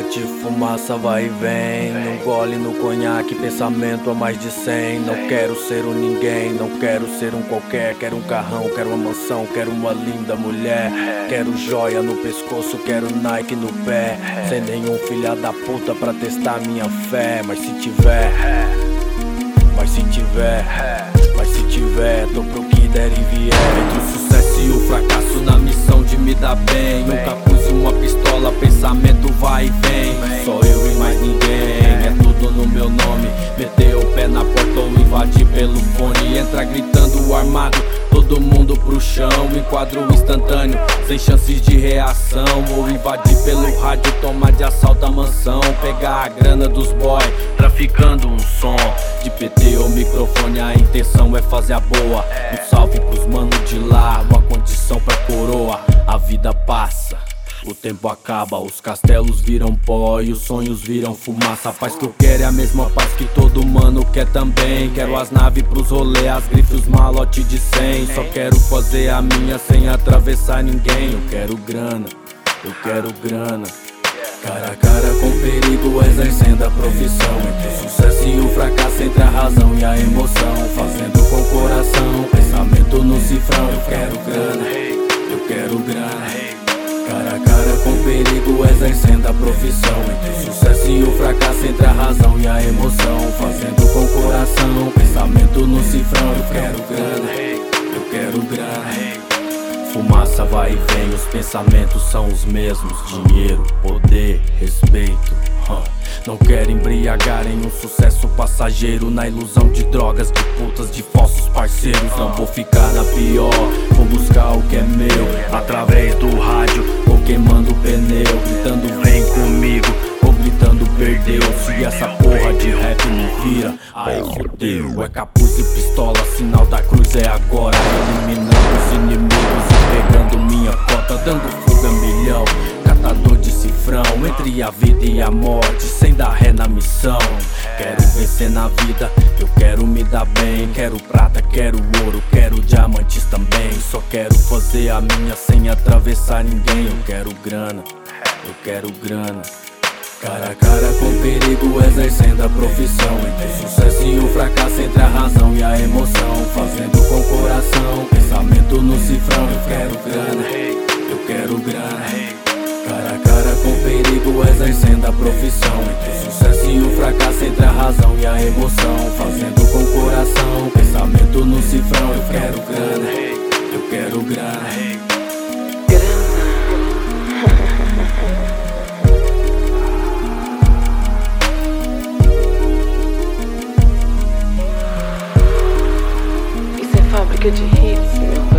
noite, fumaça vai e vem. Um gole no conhaque, pensamento a mais de 100. Não quero ser um ninguém, não quero ser um qualquer. Quero um carrão, quero uma mansão, quero uma linda mulher. Quero joia no pescoço, quero Nike no pé. Sem nenhum filha da puta pra testar minha fé. Mas se tiver, tô pro que der e vier. Entre o sucesso e o fracasso na missão de me dar bem. Nunca pus uma pistola, pensamento vai e vem. Só eu e mais ninguém, é tudo no meu nome. Meter o pé na porta ou invadir pelo fone. Entra gritando armado, todo mundo pro chão. Enquadro instantâneo, sem chances de reação. Ou invadir pelo rádio, tomar de assalto a mansão. Pegar a grana dos boy, traficando um som. De PT ou microfone, a intenção é fazer a boa. Um salve pros manos de lá, uma condição pra coroa. A vida passa, o tempo acaba, os castelos viram pó e os sonhos viram fumaça. A paz que eu quero é a mesma paz que todo mano quer também. Quero as naves pros rolê, as grifes, os malote de 100. Só quero fazer a minha sem atravessar ninguém. Eu quero grana, eu quero grana. Cara a cara com perigo, exercendo a profissão. Entre o sucesso e o fracasso, entre a razão e a emoção. Fazendo com o coração, pensamento no cifrão. Eu quero grana, eu quero grana. Cara a cara com perigo, exercendo a profissão. Entre o sucesso e o fracasso, entre a razão e a emoção. Fazendo com o coração, pensamento no cifrão. Eu quero grana, eu quero grana. Fumaça vai e vem, os pensamentos são os mesmos. Dinheiro, poder, respeito. Não quero embriagar em um sucesso passageiro. Na ilusão de drogas, de putas, de falsos parceiros. Não vou ficar na pior, vou buscar o que é meu. Através do rádio, ou queimando o pneu. Gritando vem comigo, ou gritando perdeu. Se essa porra de rap me vira, aí fudeu. É capuz e pistola, sinal da cruz é agora. Eliminando os inimigos e pegando minha cota. Dando fuga milhão, catador de cifrão. Entre a vida e a morte, sem dar ré na missão. Quero vencer na vida, eu quero me dar bem. Quero prata, quero ouro, quero diamantes também. Só quero fazer a minha sem atravessar ninguém. Eu quero grana, eu quero grana. Cara a cara com perigo, exercendo a profissão. Entre o sucesso e o fracasso, entre a razão e a emoção. Fazendo com o coração, pensamento no cifrão. Eu quero grana, eu quero grana. Cara a cara com perigo, exercendo a profissão. Entre o sucesso e o fracasso, entre a razão e a emoção. Fazendo com o coração, pensamento no cifrão. Eu quero grana, eu quero grana. Fábrica de hits, meu.